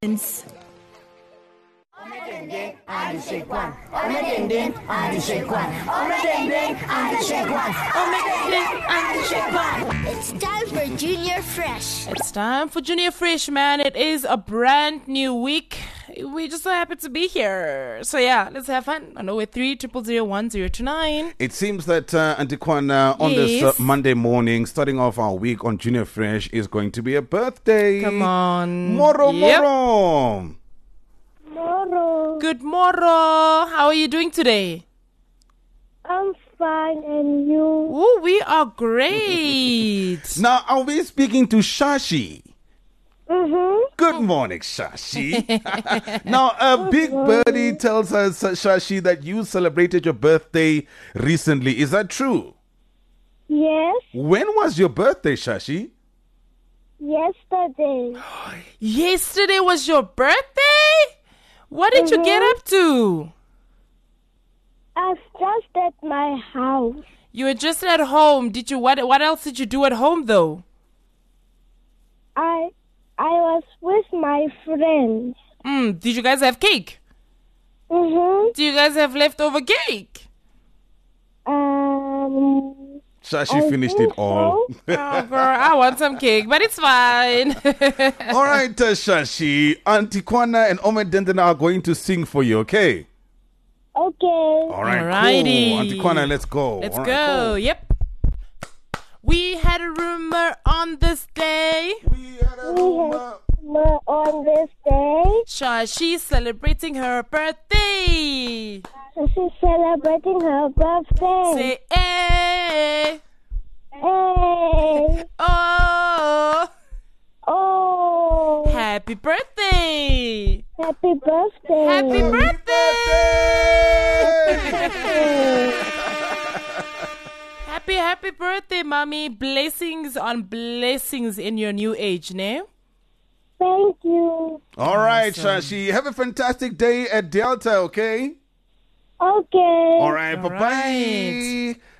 It's time for Junior Fresh. It's time for Junior Fresh, man. It is a brand new week. We're just so happy to be here. So yeah, let's have fun. On 083-000-1029. It seems that Auntie Kwana on this Monday morning, starting off our week on Junior Fresh, is going to be a birthday. Come on. Moro. Good moro. How are you doing today? I'm fine, and you? Oh, we are great. Now, are we speaking to Shashi? Mm-hmm. Good morning, Shashi. Now, Big Birdie tells us, Shashi, that you celebrated your birthday recently. Is that true? Yes. When was your birthday, Shashi? Yesterday. Yesterday was your birthday? What did you get up to? I was just at my house. You were just at home. Did you? What else did you do at home, though? I was with my friends. Did you guys have cake? Mm-hmm. Do you guys have leftover cake? Shashi finished it all. Oh, girl, I want some cake, but it's fine. All right, Shashi. Auntie Kwana and Ome Dendena are going to sing for you, okay? Okay. All right, Alrighty. cool. Auntie Kwana, let's go. Let's All go. right, cool. Yep. We had a rumor on this day. We had a rumor. On this day, Shashi celebrating her birthday. she's celebrating her birthday. Say, eh. Hey. Oh. Oh. Happy birthday. Happy birthday. Happy birthday. Happy birthday, mommy. Blessings on blessings in your new age, ne? Thank you. All right, Awesome. Shashi. Have a fantastic day at Delta, okay? Okay. All right, All bye-bye. right.